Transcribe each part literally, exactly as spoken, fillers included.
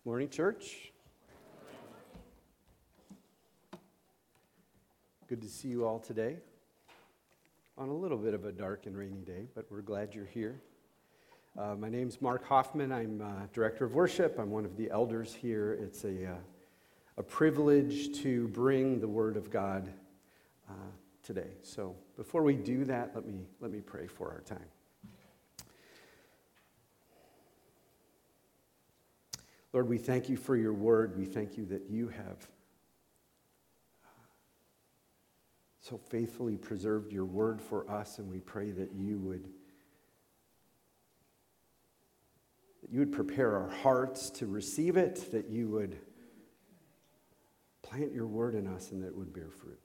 Morning, church. Good to see you all today on a little bit of a dark and rainy day, but we're glad you're here. Uh, my name's Mark Hoffman. I'm uh, Director of Worship. I'm one of the elders here. It's a, uh, a privilege to bring the Word of God uh, today. So before we do that, let me, let me pray for our time. Lord, we thank you for your word. We thank you that you have so faithfully preserved your word for us, and we pray that you would that you would prepare our hearts to receive it, that you would plant your word in us, and that it would bear fruit.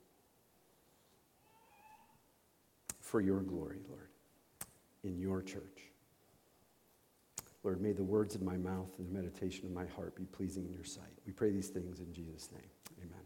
For your glory, Lord, in your church. Lord, may the words of my mouth and the meditation of my heart be pleasing in your sight. We pray these things in Jesus' name. Amen.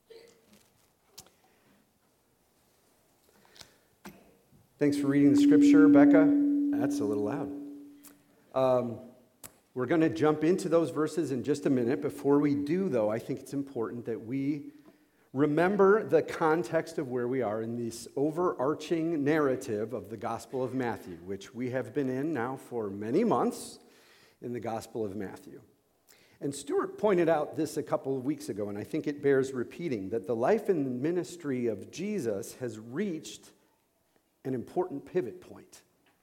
Thanks for reading the scripture, Becca. That's a little loud. Um, we're going to jump into those verses in just a minute. Before we do, though, I think it's important that we remember the context of where we are in this overarching narrative of the Gospel of Matthew, which we have been in now for many months in the Gospel of Matthew. And Stuart pointed out this a couple of weeks ago, and I think it bears repeating, that the life and ministry of Jesus has reached an important pivot point.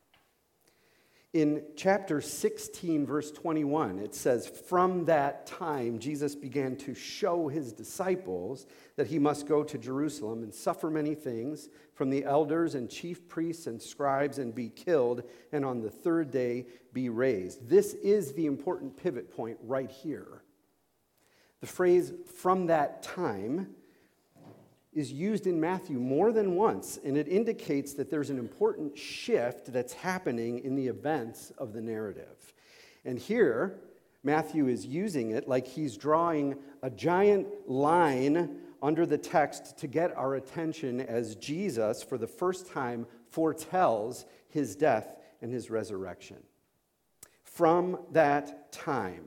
In chapter sixteen, verse twenty-one, it says, "From that time, Jesus began to show his disciples that he must go to Jerusalem and suffer many things from the elders and chief priests and scribes and be killed, and on the third day be raised." This is the important pivot point right here. The phrase, "from that time," is used in Matthew more than once, and it indicates that there's an important shift that's happening in the events of the narrative. And here, Matthew is using it like he's drawing a giant line under the text to get our attention as Jesus, for the first time, foretells his death and his resurrection. From that time.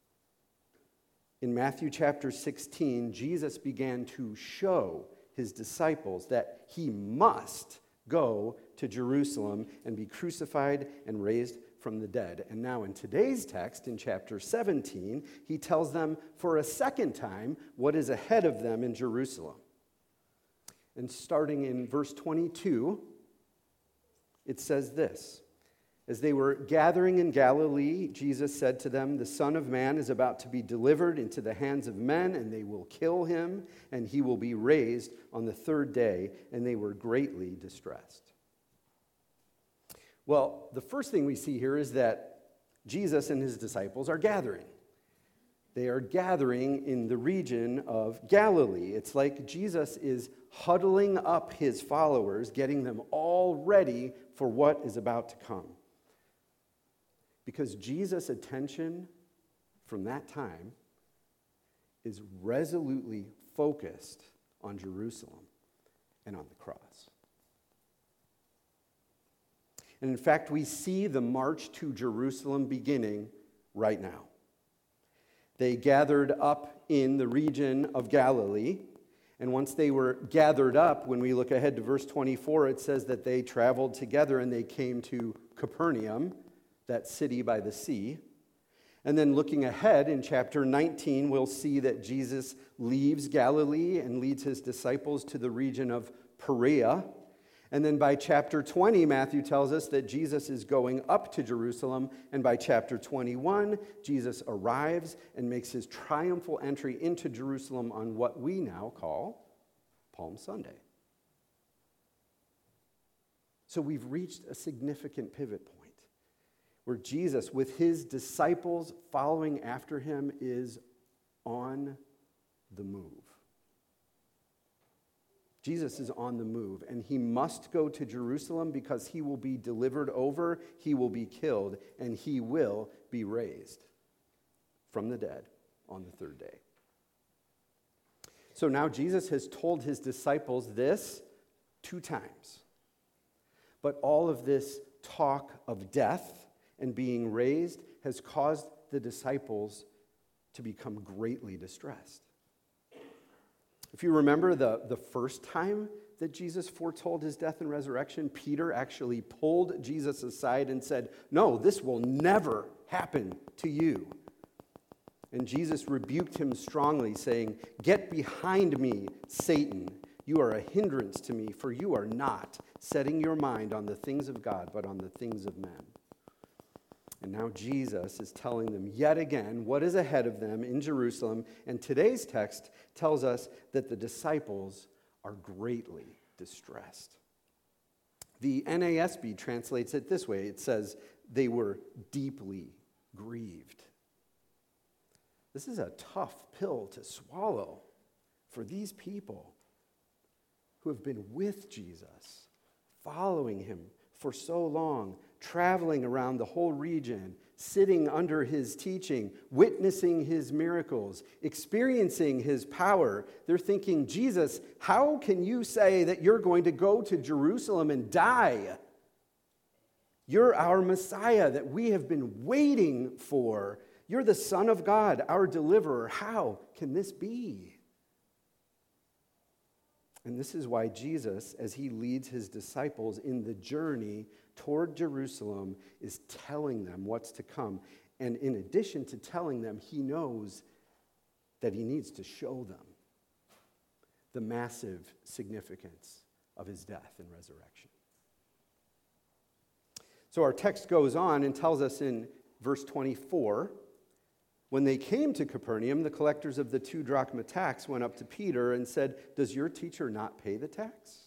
In Matthew chapter sixteen, Jesus began to show his disciples that he must go to Jerusalem and be crucified and raised from the dead. And now in today's text, in chapter seventeen, he tells them for a second time what is ahead of them in Jerusalem. And starting in verse twenty-two, it says this: "As they were gathering in Galilee, Jesus said to them, 'The Son of Man is about to be delivered into the hands of men, and they will kill him, and he will be raised on the third day.' And they were greatly distressed." Well, the first thing we see here is that Jesus and his disciples are gathering. They are gathering in the region of Galilee. It's like Jesus is huddling up his followers, getting them all ready for what is about to come. Because Jesus' attention from that time is resolutely focused on Jerusalem and on the cross. And in fact, we see the march to Jerusalem beginning right now. They gathered up in the region of Galilee, and once they were gathered up, when we look ahead to verse twenty-four, it says that they traveled together and they came to Capernaum, that city by the sea. And then looking ahead in chapter nineteen, we'll see that Jesus leaves Galilee and leads his disciples to the region of Perea. And then by chapter twenty, Matthew tells us that Jesus is going up to Jerusalem. And by chapter twenty-one, Jesus arrives and makes his triumphal entry into Jerusalem on what we now call Palm Sunday. So we've reached a significant pivot point, where Jesus, with his disciples following after him, is on the move. Jesus is on the move, and he must go to Jerusalem because he will be delivered over, he will be killed, and he will be raised from the dead on the third day. So now Jesus has told his disciples this two times. But all of this talk of death and being raised has caused the disciples to become greatly distressed. If you remember the, the first time that Jesus foretold his death and resurrection, Peter actually pulled Jesus aside and said, "No, this will never happen to you." And Jesus rebuked him strongly, saying, "Get behind me, Satan. You are a hindrance to me, for you are not setting your mind on the things of God, but on the things of men." And now Jesus is telling them yet again what is ahead of them in Jerusalem. And today's text tells us that the disciples are greatly distressed. The N A S B translates it this way. It says, they were deeply grieved. This is a tough pill to swallow for these people who have been with Jesus, following him for so long, traveling around the whole region, sitting under his teaching, witnessing his miracles, experiencing his power. They're thinking, "Jesus, how can you say that you're going to go to Jerusalem and die? You're our Messiah that we have been waiting for. You're the Son of God, our deliverer. How can this be?" And this is why Jesus, as he leads his disciples in the journey toward Jerusalem, is telling them what's to come. And in addition to telling them, he knows that he needs to show them the massive significance of his death and resurrection. So our text goes on and tells us in verse twenty-four, when they came to Capernaum, the collectors of the two drachma tax went up to Peter and said, "Does your teacher not pay the tax?"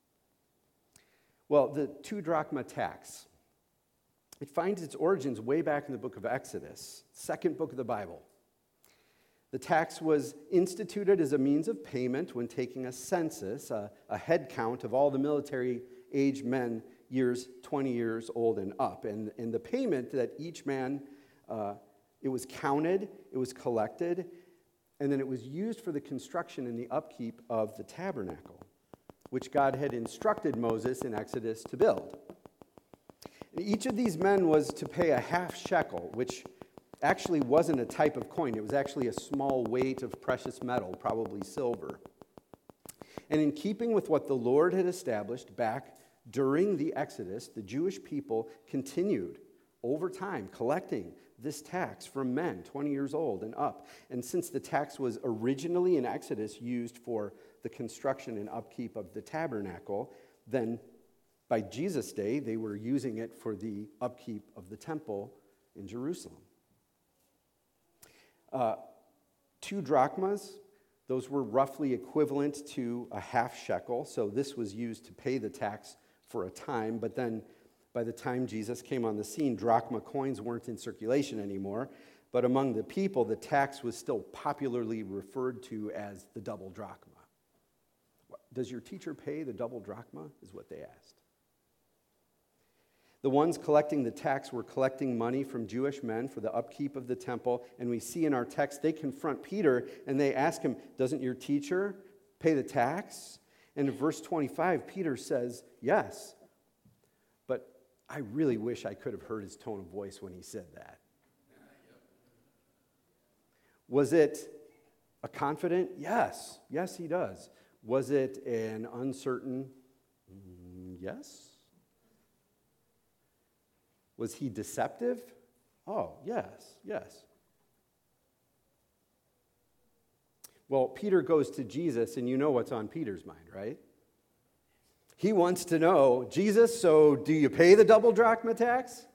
Well, the two drachma tax, it finds its origins way back in the book of Exodus, second book of the Bible. The tax was instituted as a means of payment when taking a census, a, a head count of all the military-age men years, twenty years old and up. And, and the payment that each man uh, It was counted, it was collected, and then it was used for the construction and the upkeep of the tabernacle, which God had instructed Moses in Exodus to build. And each of these men was to pay a half shekel, which actually wasn't a type of coin. It was actually a small weight of precious metal, probably silver. And in keeping with what the Lord had established back during the Exodus, the Jewish people continued over time collecting this tax from men twenty years old and up. And since the tax was originally in Exodus used for the construction and upkeep of the tabernacle, then by Jesus' day, they were using it for the upkeep of the temple in Jerusalem. Uh, two drachmas, those were roughly equivalent to a half shekel, so this was used to pay the tax for a time, but then by the time Jesus came on the scene, drachma coins weren't in circulation anymore, but among the people, the tax was still popularly referred to as the double drachma. Does your teacher pay the double drachma, is what they asked. The ones collecting the tax were collecting money from Jewish men for the upkeep of the temple, and we see in our text, they confront Peter, and they ask him, "Doesn't your teacher pay the tax?" And in verse twenty-five, Peter says, "Yes." But I really wish I could have heard his tone of voice when he said that. Was it a confident? Yes. Yes, he does. Was it an uncertain? Mm, yes. Was he deceptive? Oh, yes, yes. Well, Peter goes to Jesus, and you know what's on Peter's mind, right? He wants to know, "Jesus, so do you pay the double drachma tax?"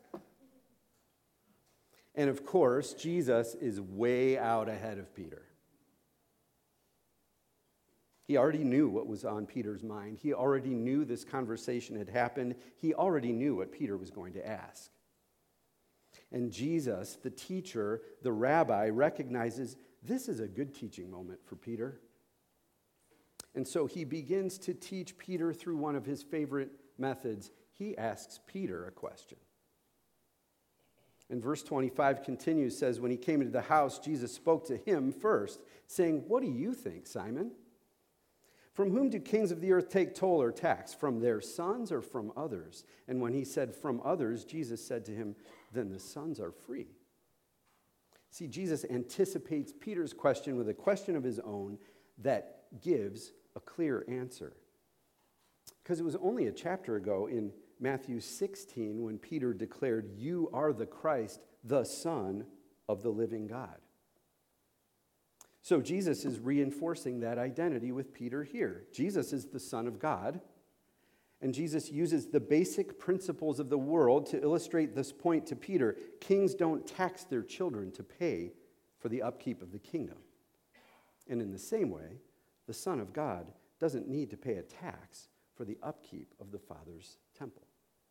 And of course, Jesus is way out ahead of Peter. He already knew what was on Peter's mind. He already knew this conversation had happened. He already knew what Peter was going to ask. And Jesus, the teacher, the rabbi, recognizes this is a good teaching moment for Peter. And so he begins to teach Peter through one of his favorite methods. He asks Peter a question. And verse twenty-five continues, says, "When he came into the house, Jesus spoke to him first, saying, 'What do you think, Simon? From whom do kings of the earth take toll or tax? From their sons or from others?' And when he said, 'From others,' Jesus said to him, 'Then the sons are free. See, Jesus anticipates Peter's question with a question of his own that gives a clear answer. Because it was only a chapter ago in Matthew sixteen when Peter declared, "You are the Christ, the Son of the living God." So Jesus is reinforcing that identity with Peter here. Jesus is the Son of God, and Jesus uses the basic principles of the world to illustrate this point to Peter. Kings don't tax their children to pay for the upkeep of the kingdom. And in the same way, the Son of God doesn't need to pay a tax for the upkeep of the Father's temple.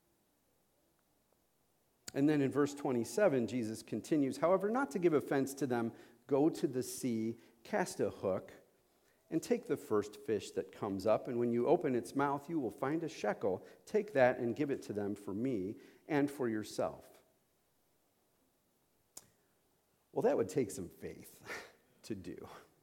And then in verse twenty-seven, Jesus continues, "However, not to give offense to them, go to the sea, cast a hook, and take the first fish that comes up, and when you open its mouth, you will find a shekel. Take that and give it to them for me and for yourself." Well, that would take some faith to do.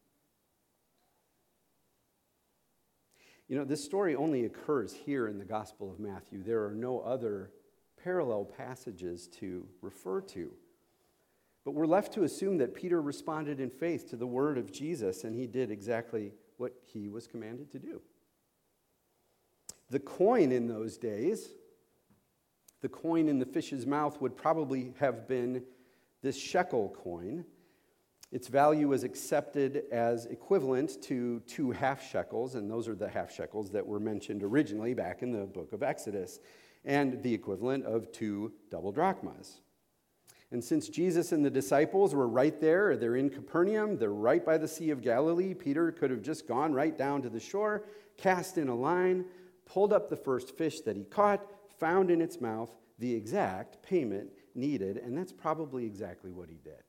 You know, this story only occurs here in the Gospel of Matthew. There are no other parallel passages to refer to. But we're left to assume that Peter responded in faith to the word of Jesus, and he did exactly what he was commanded to do. The coin in those days, the coin in the fish's mouth would probably have been this shekel coin. Its value was accepted as equivalent to two half shekels, and those are the half shekels that were mentioned originally back in the book of Exodus, and the equivalent of two double drachmas. And since Jesus and the disciples were right there, they're in Capernaum, they're right by the Sea of Galilee, Peter could have just gone right down to the shore, cast in a line, pulled up the first fish that he caught, found in its mouth the exact payment needed, and that's probably exactly what he did.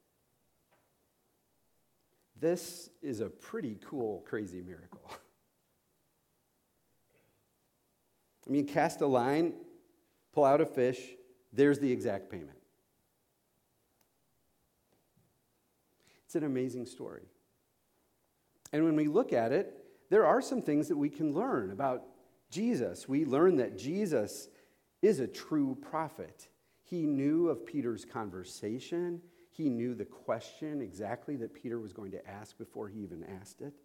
This is a pretty cool, crazy miracle. I mean, cast a line, pull out a fish, there's the exact payment. It's an amazing story. And when we look at it, there are some things that we can learn about Jesus. We learn that Jesus is a true prophet. He knew of Peter's conversation. He knew the question exactly that Peter was going to ask before he even asked it.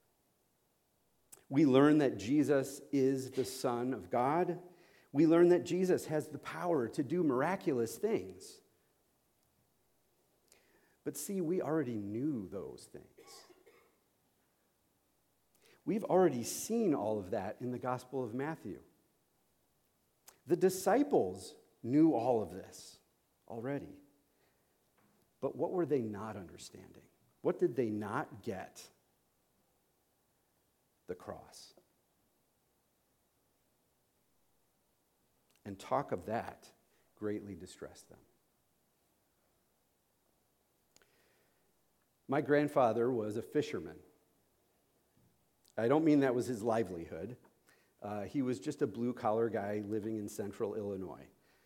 We learn that Jesus is the Son of God. We learn that Jesus has the power to do miraculous things. But see, we already knew those things. We've already seen all of that in the Gospel of Matthew. The disciples knew all of this already. But what were they not understanding? What did they not get? The cross. And talk of that greatly distressed them. My grandfather was a fisherman. I don't mean that was his livelihood. Uh, he was just a blue-collar guy living in central Illinois.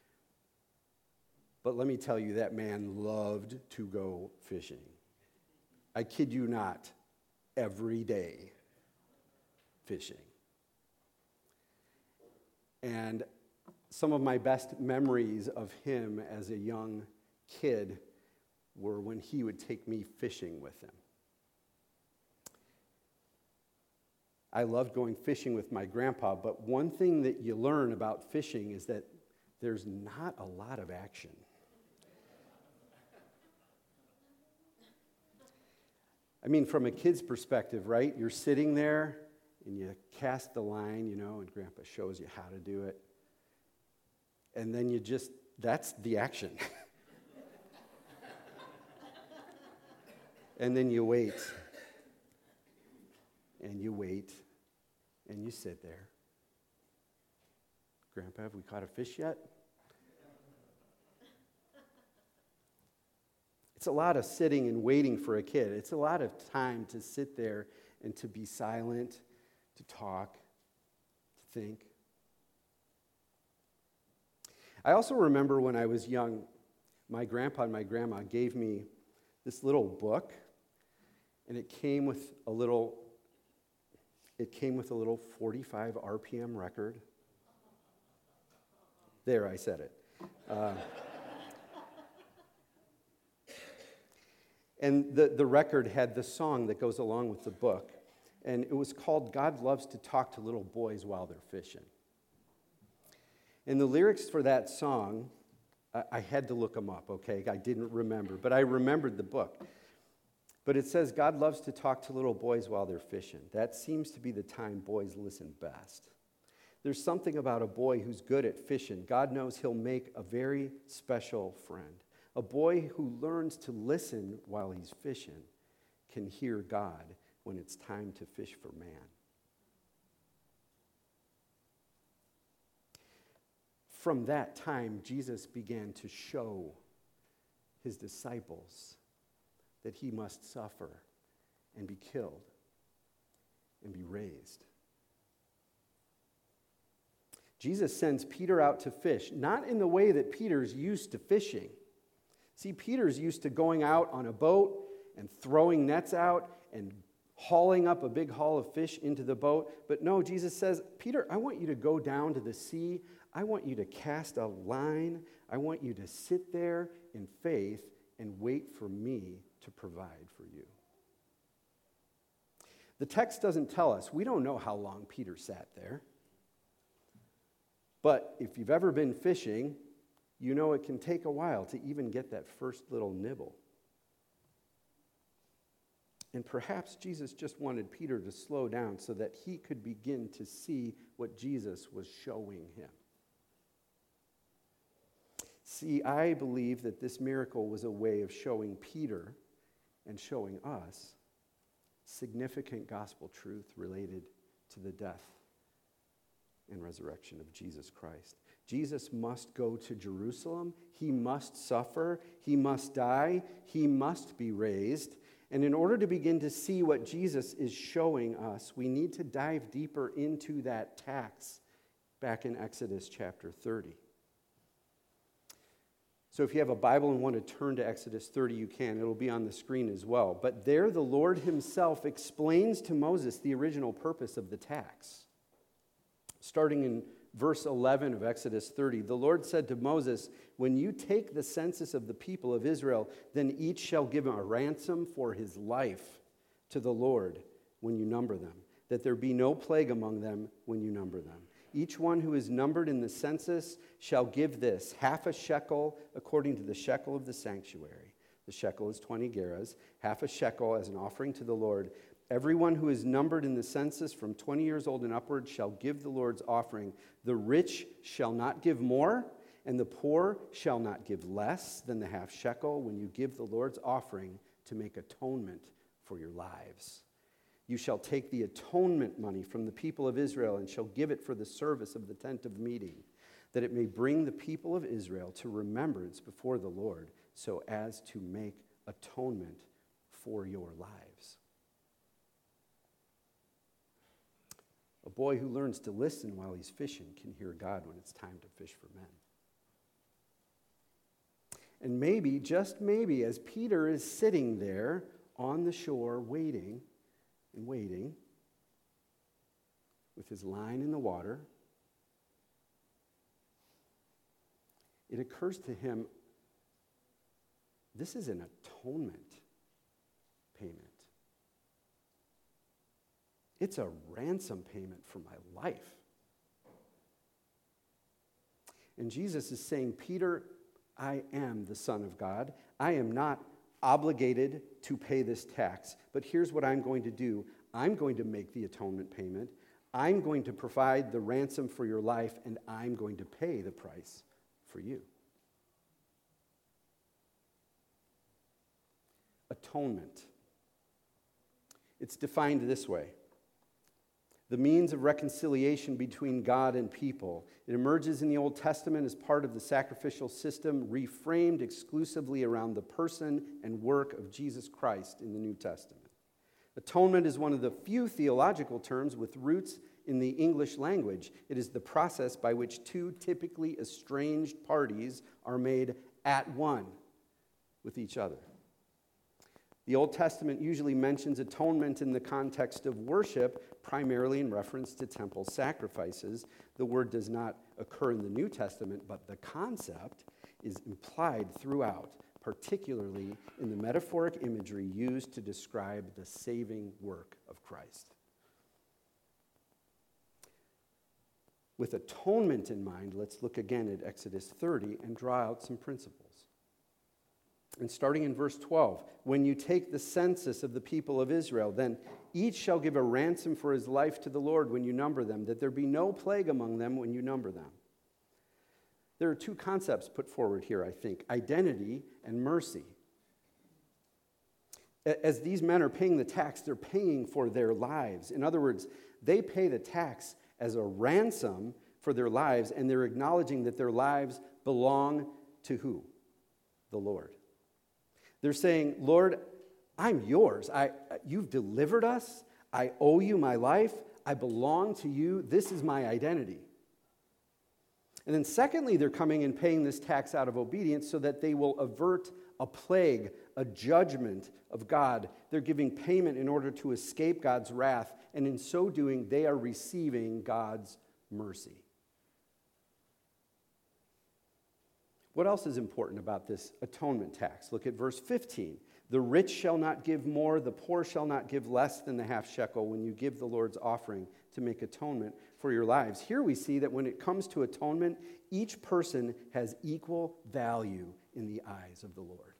But let me tell you, that man loved to go fishing. I kid you not, every day fishing. And some of my best memories of him as a young kid were when he would take me fishing with him. I loved going fishing with my grandpa, but one thing that you learn about fishing is that there's not a lot of action. I mean, from a kid's perspective, right? You're sitting there and you cast the line, you know, and grandpa shows you how to do it. And then you just, that's the action. And then you wait, and you wait, and you sit there. Grandpa, have we caught a fish yet? It's a lot of sitting and waiting for a kid. It's a lot of time to sit there and to be silent, to talk, to think. I also remember when I was young, my grandpa and my grandma gave me this little book. And it came with a little, it came with a little forty-five R P M record. There, I said it. Uh, And the, the record had the song that goes along with the book. And it was called God Loves to Talk to Little Boys While They're Fishing. And the lyrics for that song, I, I had to look them up, okay? I didn't remember, but I remembered the book. But it says, God loves to talk to little boys while they're fishing. That seems to be the time boys listen best. There's something about a boy who's good at fishing. God knows he'll make a very special friend. A boy who learns to listen while he's fishing can hear God when it's time to fish for man. From that time, Jesus began to show his disciples that he must suffer and be killed and be raised. Jesus sends Peter out to fish, not in the way that Peter's used to fishing. See, Peter's used to going out on a boat and throwing nets out and hauling up a big haul of fish into the boat. But no, Jesus says, Peter, I want you to go down to the sea. I want you to cast a line. I want you to sit there in faith and wait for me to provide for you. The text doesn't tell us. We don't know how long Peter sat there. But if you've ever been fishing, you know it can take a while to even get that first little nibble. And perhaps Jesus just wanted Peter to slow down so that he could begin to see what Jesus was showing him. See, I believe that this miracle was a way of showing Peter and showing us significant gospel truth related to the death and resurrection of Jesus Christ. Jesus must go to Jerusalem. He must suffer. He must die. He must be raised. And in order to begin to see what Jesus is showing us, we need to dive deeper into that tax back in Exodus chapter thirty. So if you have a Bible and want to turn to Exodus thirty, you can. It'll be on the screen as well. But there the Lord himself explains to Moses the original purpose of the tax. Starting in verse eleven of Exodus thirty, the Lord said to Moses, when you take the census of the people of Israel, then each shall give a ransom for his life to the Lord when you number them, that there be no plague among them when you number them. Each one who is numbered in the census shall give this, half a shekel according to the shekel of the sanctuary. The shekel is twenty gerahs, half a shekel as an offering to the Lord. Everyone who is numbered in the census from twenty years old and upward shall give the Lord's offering. The rich shall not give more, and the poor shall not give less than the half shekel when you give the Lord's offering to make atonement for your lives. You shall take the atonement money from the people of Israel and shall give it for the service of the tent of meeting, that it may bring the people of Israel to remembrance before the Lord, so as to make atonement for your lives. A boy who learns to listen while he's fishing can hear God when it's time to fish for men. And maybe, just maybe, as Peter is sitting there on the shore waiting and waiting with his line in the water, it occurs to him, this is an atonement payment. It's a ransom payment for my life. And Jesus is saying, Peter, I am the Son of God. I am not obligated to pay this tax, but here's what I'm going to do. I'm going to make the atonement payment. I'm going to provide the ransom for your life, and I'm going to pay the price for you. Atonement. It's defined this way. The means of reconciliation between God and people. It emerges in the Old Testament as part of the sacrificial system, reframed exclusively around the person and work of Jesus Christ in the New Testament. Atonement is one of the few theological terms with roots in the English language. It is the process by which two typically estranged parties are made at one with each other. The Old Testament usually mentions atonement in the context of worship, primarily in reference to temple sacrifices. The word does not occur in the New Testament, but the concept is implied throughout particularly in the metaphoric imagery used to describe the saving work of Christ. With atonement in mind, let's look again at Exodus thirty and draw out some principles. And starting in verse twelve, when you take the census of the people of Israel, then each shall give a ransom for his life to the Lord when you number them, that there be no plague among them when you number them. There are two concepts put forward here, I think, identity and mercy. As these men are paying the tax, they're paying for their lives. In other words, they pay the tax as a ransom for their lives, and they're acknowledging that their lives belong to who? The Lord. They're saying, Lord, I'm yours. I, you've delivered us. I owe you my life. I belong to you. This is my identity. And then secondly, they're coming and paying this tax out of obedience so that they will avert a plague, a judgment of God. They're giving payment in order to escape God's wrath, and in so doing, they are receiving God's mercy. What else is important about this atonement tax? Look at verse fifteen. The rich shall not give more, the poor shall not give less than the half shekel when you give the Lord's offering to make atonement for your lives. Here we see that when it comes to atonement, each person has equal value in the eyes of the Lord.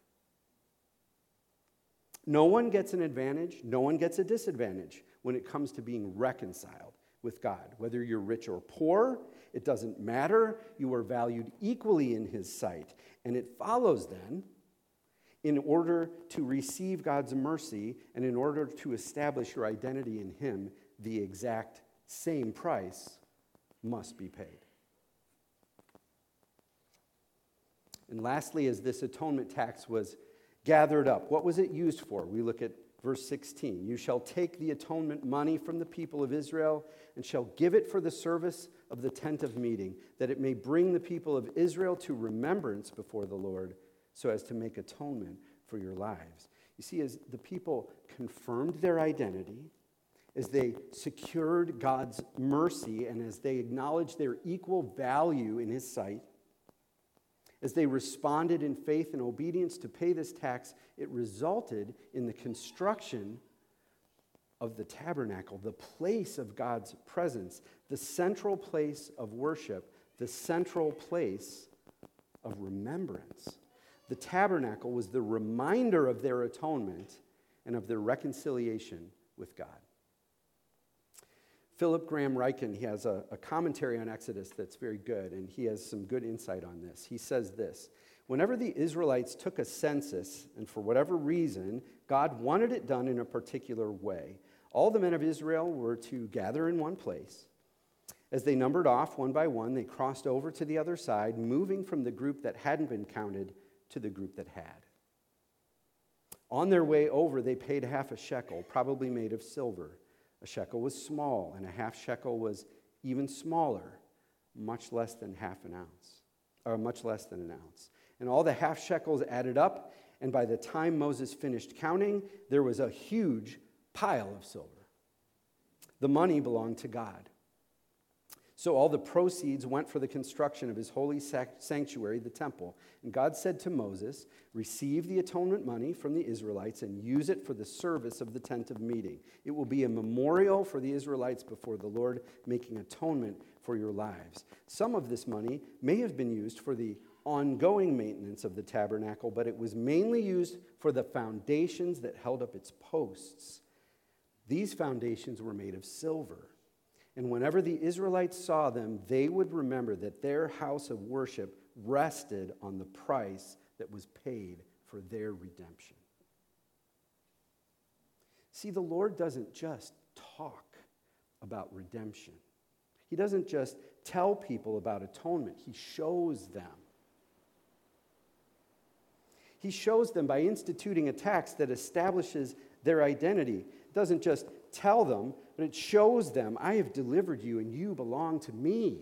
No one gets an advantage, no one gets a disadvantage when it comes to being reconciled with God. Whether you're rich or poor, it doesn't matter. You are valued equally in his sight. And it follows then, in order to receive God's mercy and in order to establish your identity in him, the exact same price must be paid. And lastly, as this atonement tax was gathered up, what was it used for? We look at verse sixteen. You shall take the atonement money from the people of Israel and shall give it for the service of the tent of meeting, that it may bring the people of Israel to remembrance before the Lord, so as to make atonement for your lives. You see, as the people confirmed their identity, as they secured God's mercy, and as they acknowledged their equal value in his sight, as they responded in faith and obedience to pay this tax, it resulted in the construction of the tabernacle, the place of God's presence, the central place of worship, the central place of remembrance. The tabernacle was the reminder of their atonement and of their reconciliation with God. Philip Graham Ryken, he has a, a commentary on Exodus that's very good, and he has some good insight on this. He says this: whenever the Israelites took a census, and for whatever reason, God wanted it done in a particular way, all the men of Israel were to gather in one place. As they numbered off one by one, they crossed over to the other side, moving from the group that hadn't been counted to the group that had. On their way over, they paid half a shekel, probably made of silver. A shekel was small, and a half shekel was even smaller, much less than half an ounce, or much less than an ounce. And all the half shekels added up, and by the time Moses finished counting, there was a huge pile of silver. The money belonged to God. So all the proceeds went for the construction of his holy sanctuary, the temple. And God said to Moses, receive the atonement money from the Israelites and use it for the service of the tent of meeting. It will be a memorial for the Israelites before the Lord, making atonement for your lives. Some of this money may have been used for the ongoing maintenance of the tabernacle, but it was mainly used for the foundations that held up its posts. These foundations were made of silver. And whenever the Israelites saw them, they would remember that their house of worship rested on the price that was paid for their redemption. See, the Lord doesn't just talk about redemption. He doesn't just tell people about atonement. He shows them. He shows them by instituting a tax that establishes their identity. It doesn't just tell them, but it shows them, I have delivered you and you belong to me.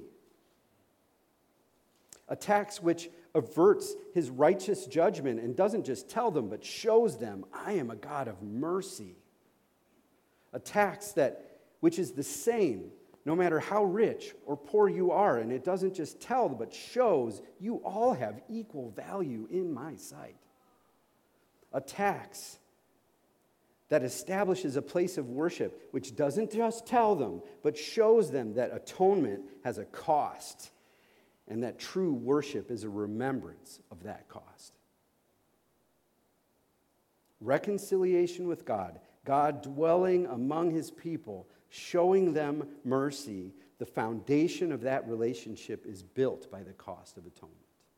A tax which averts his righteous judgment and doesn't just tell them, but shows them, I am a God of mercy. A tax that, which is the same, no matter how rich or poor you are, and it doesn't just tell, but shows you all have equal value in my sight. a tax that establishes a place of worship, which doesn't just tell them, but shows them that atonement has a cost, and that true worship is a remembrance of that cost. Reconciliation with God, God dwelling among his people, showing them mercy, the foundation of that relationship is built by the cost of atonement.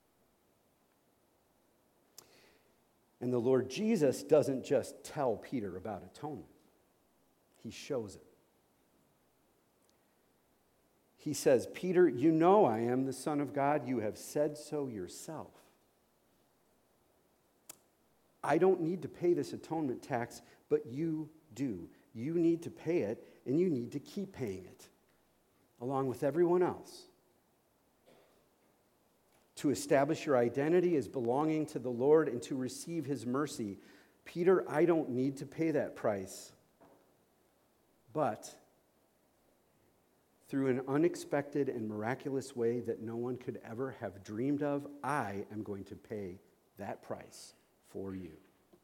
And the Lord Jesus doesn't just tell Peter about atonement. He shows it. He says, Peter, you know I am the Son of God. You have said so yourself. I don't need to pay this atonement tax, but you do. You need to pay it, and you need to keep paying it, along with everyone else. To establish your identity as belonging to the Lord and to receive his mercy. Peter, I don't need to pay that price. But through an unexpected and miraculous way that no one could ever have dreamed of, I am going to pay that price for you.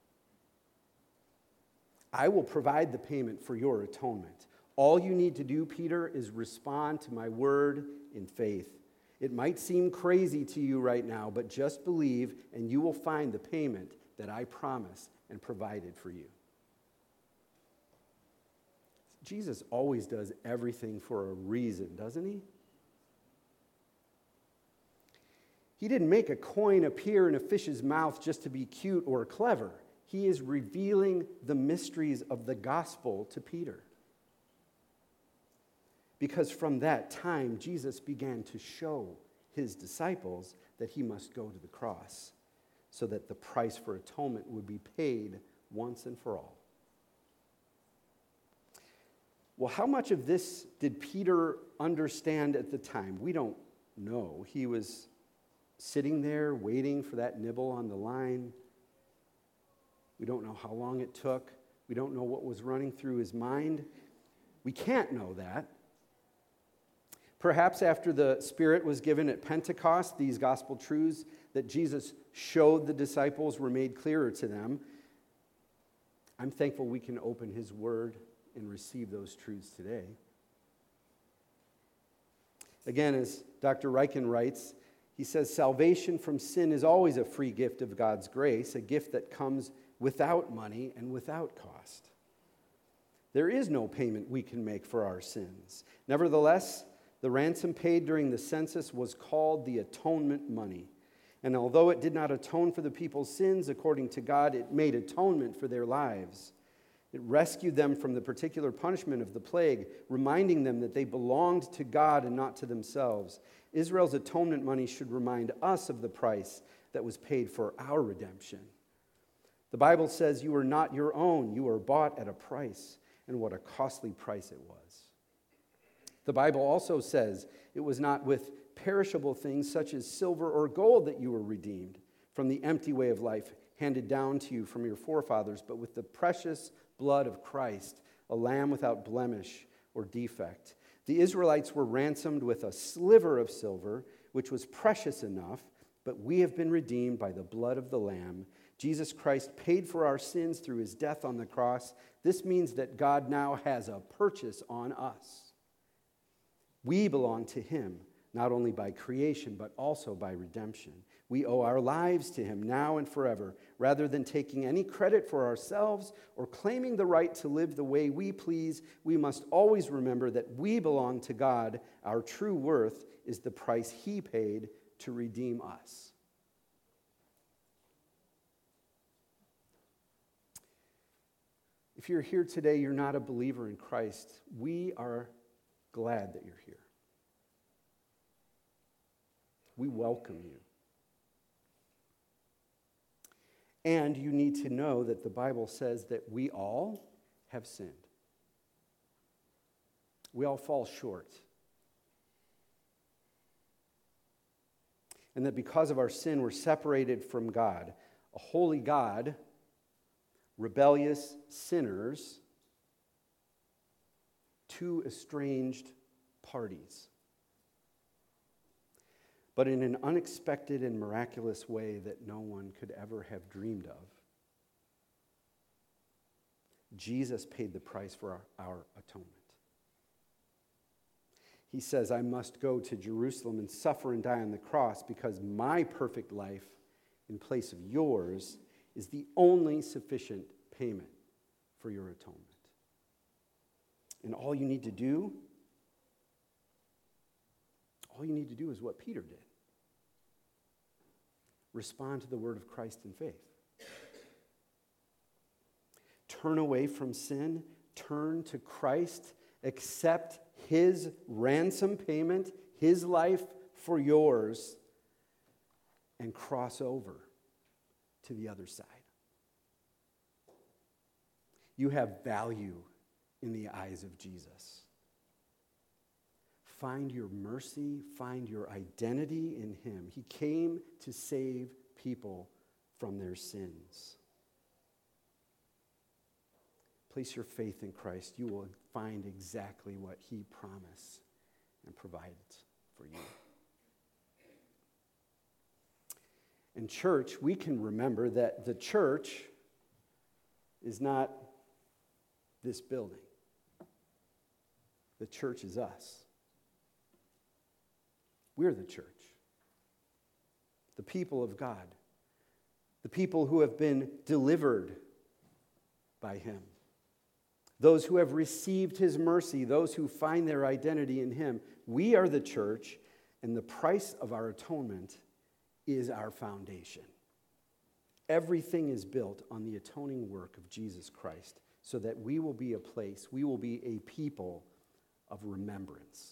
I will provide the payment for your atonement. All you need to do, Peter, is respond to my word in faith. It might seem crazy to you right now, but just believe and you will find the payment that I promised and provided for you. Jesus always does everything for a reason, doesn't he? He didn't make a coin appear in a fish's mouth just to be cute or clever. He is revealing the mysteries of the gospel to Peter. Because from that time, Jesus began to show his disciples that he must go to the cross so that the price for atonement would be paid once and for all. Well, how much of this did Peter understand at the time? We don't know. He was sitting there waiting for that nibble on the line. We don't know how long it took. We don't know what was running through his mind. We can't know that. Perhaps after the Spirit was given at Pentecost, these gospel truths that Jesus showed the disciples were made clearer to them. I'm thankful we can open his word and receive those truths today. Again, as Doctor Ryken writes, he says, salvation from sin is always a free gift of God's grace, a gift that comes without money and without cost. There is no payment we can make for our sins. Nevertheless, the ransom paid during the census was called the atonement money. And although it did not atone for the people's sins according to God, it made atonement for their lives. It rescued them from the particular punishment of the plague, reminding them that they belonged to God and not to themselves. Israel's atonement money should remind us of the price that was paid for our redemption. The Bible says you are not your own, you are bought at a price, and what a costly price it was. The Bible also says it was not with perishable things such as silver or gold that you were redeemed from the empty way of life handed down to you from your forefathers, but with the precious blood of Christ, a lamb without blemish or defect. The Israelites were ransomed with a sliver of silver, which was precious enough, but we have been redeemed by the blood of the Lamb. Jesus Christ paid for our sins through his death on the cross. This means that God now has a purchase on us. We belong to him, not only by creation, but also by redemption. We owe our lives to him now and forever. Rather than taking any credit for ourselves or claiming the right to live the way we please, we must always remember that we belong to God. Our true worth is the price he paid to redeem us. If you're here today, you're not a believer in Christ, we are glad that you're here. We welcome you. And you need to know that the Bible says that we all have sinned. We all fall short. And that because of our sin, we're separated from God. A holy God, rebellious sinners, two estranged parties. But in an unexpected and miraculous way that no one could ever have dreamed of, Jesus paid the price for our, our atonement. He says, I must go to Jerusalem and suffer and die on the cross because my perfect life in place of yours is the only sufficient payment for your atonement. And all you need to do, all you need to do is what Peter did. Respond to the word of Christ in faith. Turn away from sin, turn to Christ, accept his ransom payment, his life for yours, and cross over to the other side. You have value in the eyes of Jesus. Find your mercy, find your identity in him. He came to save people from their sins. Place your faith in Christ. You will find exactly what he promised and provides for you. In church, we can remember that the church is not this building. The church is us. We're the church. The people of God. The people who have been delivered by him. Those who have received his mercy, those who find their identity in him. We are the church, and the price of our atonement is our foundation. Everything is built on the atoning work of Jesus Christ so that we will be a place, we will be a people of remembrance.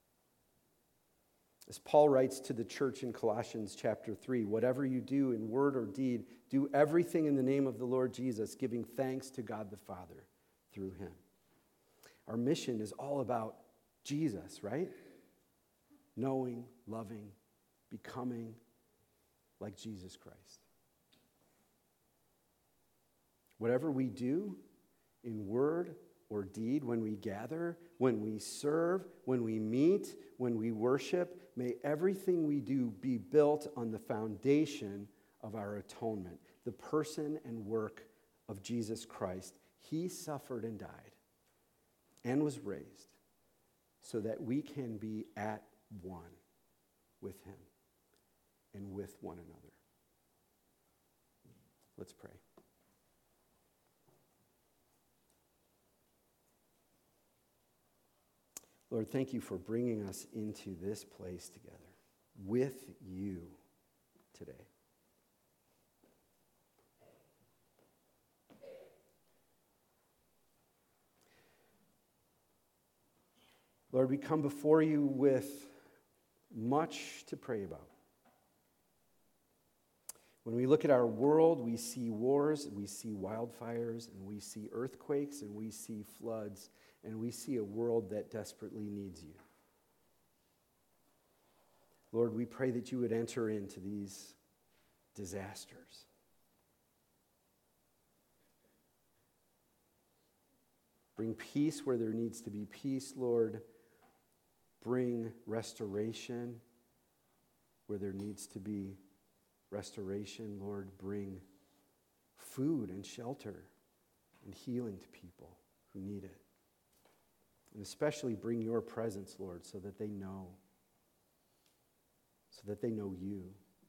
As Paul writes to the church in Colossians chapter three, whatever you do in word or deed, do everything in the name of the Lord Jesus, giving thanks to God the Father through him. Our mission is all about Jesus, right? Knowing, loving, becoming like Jesus Christ. Whatever we do in word or deed, when we gather, when we serve, when we meet, when we worship, may everything we do be built on the foundation of our atonement, the person and work of Jesus Christ. He suffered and died and was raised so that we can be at one with him and with one another. Let's pray. Lord, thank you for bringing us into this place together with you today. Lord, we come before you with much to pray about. When we look at our world, we see wars, we see wildfires, and we see earthquakes, and we see floods, and we see a world that desperately needs you. Lord, we pray that you would enter into these disasters. Bring peace where there needs to be peace, Lord. Bring restoration where there needs to be restoration. Lord, bring food and shelter and healing to people who need it. And especially bring your presence, Lord, so that they know, so that they know you.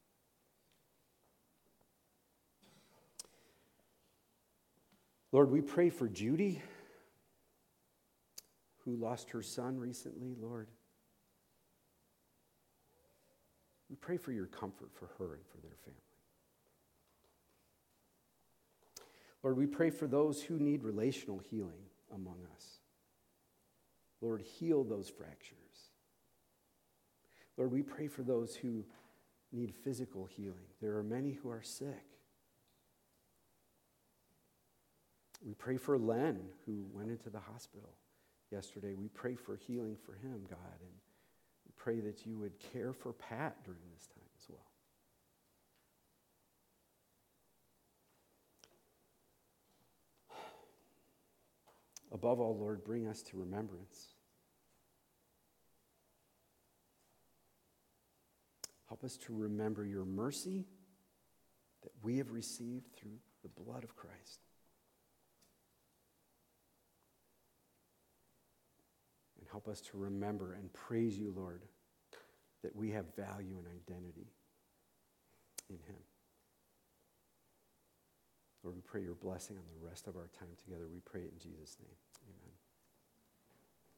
Lord, we pray for Judy, who lost her son recently, Lord. We pray for your comfort for her and for their family. Lord, we pray for those who need relational healing among us. Lord, heal those fractures. Lord, we pray for those who need physical healing. There are many who are sick. We pray for Len, who went into the hospital yesterday. We pray for healing for him, God, and we pray that you would care for Pat during this time as well. Above all, Lord, bring us to remembrance. Help us to remember your mercy that we have received through the blood of Christ. Help us to remember and praise you, Lord, that we have value and identity in him. Lord, we pray your blessing on the rest of our time together. We pray it in Jesus' name.